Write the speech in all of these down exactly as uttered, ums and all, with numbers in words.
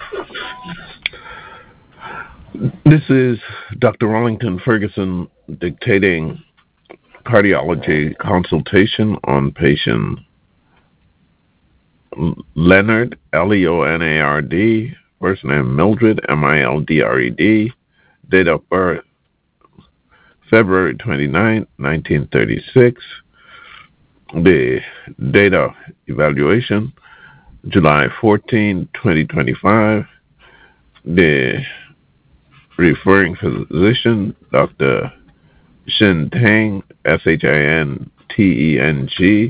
This is Doctor Wellington Ferguson dictating cardiology consultation on patient Leonard, L E O N A R D, first name Mildred, M I L D R E D, date of birth February twenty-ninth, nineteen thirty-six, the date of evaluation July fourteenth, twenty twenty-five, the referring physician Doctor Shin Tang, S H I N T E N G,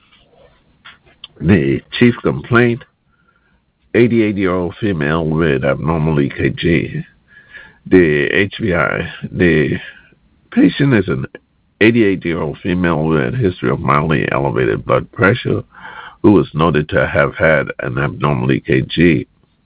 the chief complaint eighty-eight-year-old female with abnormal E K G. The H B I, the patient is an eighty-eight-year-old female with a history of mildly elevated blood pressure who was noted to have had an abnormal E K G,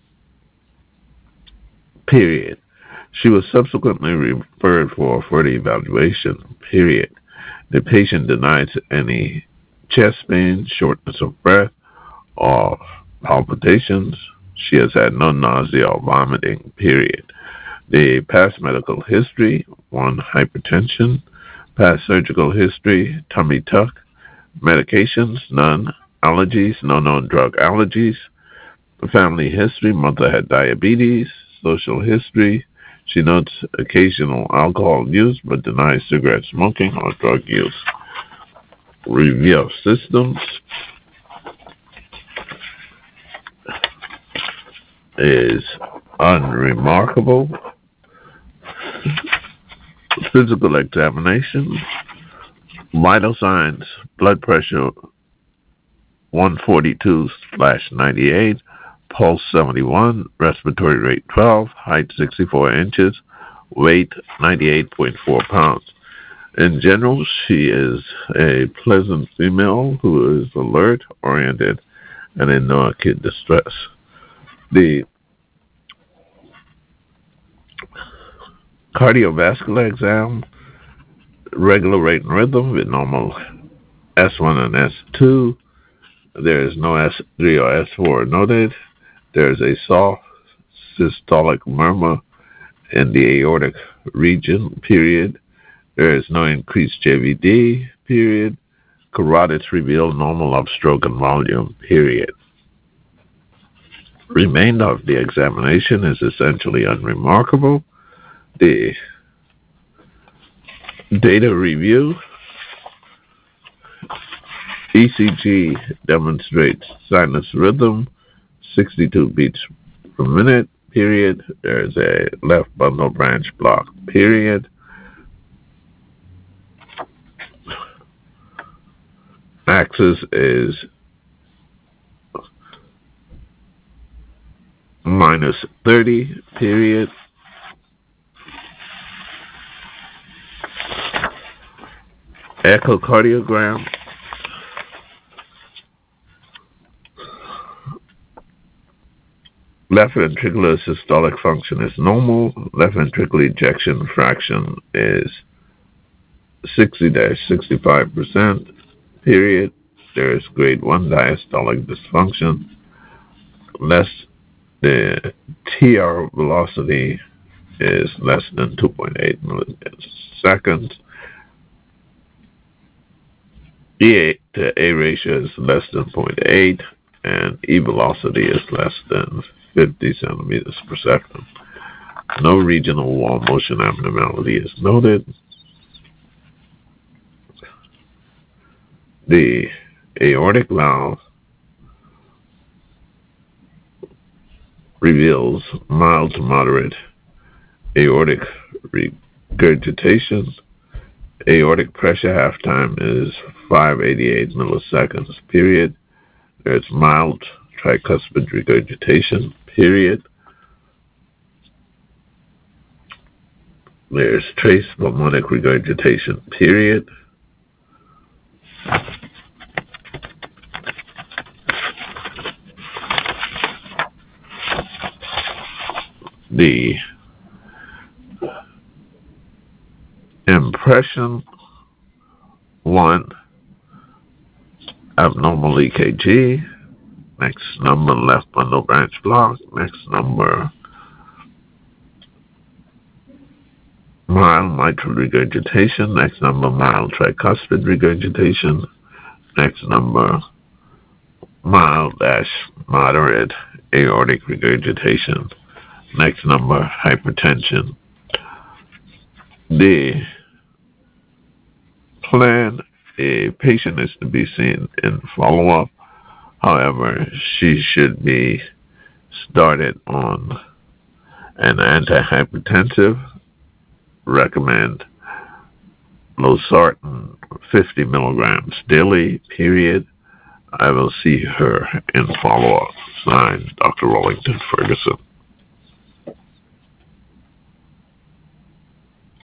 period. She was subsequently referred for further evaluation, period. The patient denies any chest pain, shortness of breath, or palpitations. She has had no nausea or vomiting, period. The past medical history, one, hypertension. Past surgical history, tummy tuck. Medications, none. Allergies, no known drug allergies. Family history, mother had diabetes. Social history, she notes occasional alcohol use but denies cigarette smoking or drug use. Review of systems is unremarkable. Physical examination, vital signs, blood pressure one forty-two slash ninety-eight, pulse seventy-one, respiratory rate twelve, height sixty-four inches, weight ninety-eight point four pounds. In general, she is a pleasant female who is alert, oriented, and in no acute distress. The cardiovascular exam, regular rate and rhythm with normal S one and S two. There is no S three or S four noted. There is a soft systolic murmur in the aortic region, period. There is no increased J V D, period. Carotids reveal normal upstroke and volume, period. Remainder of the examination is essentially unremarkable. The data review, E C G demonstrates sinus rhythm, sixty-two beats per minute, period. There's a left bundle branch block, period. Axis is minus thirty, period. Echocardiogram, left ventricular systolic function is normal. Left ventricular ejection fraction is sixty to sixty-five percent, period. There is grade one diastolic dysfunction. Less the T R velocity is less than two point eight milliseconds. E to A ratio is less than zero point eight, and E velocity is less than fifty centimeters per second. No regional wall motion abnormality is noted. The aortic valve reveals mild to moderate aortic regurgitation. Aortic pressure half time is five hundred eighty-eight milliseconds, period. There's mild tricuspid regurgitation, period. There's trace pulmonic regurgitation, period. The impression, one, abnormal E K G. Next number, left bundle branch block. Next number, mild mitral regurgitation. Next number, mild tricuspid regurgitation. Next number, mild dash moderate aortic regurgitation. Next number, hypertension. The plan, a patient is to be seen in follow-up. However, she should be started on an antihypertensive. Recommend losartan fifty milligrams daily, period. I will see her in follow-up. Signed, Doctor Rollington Ferguson.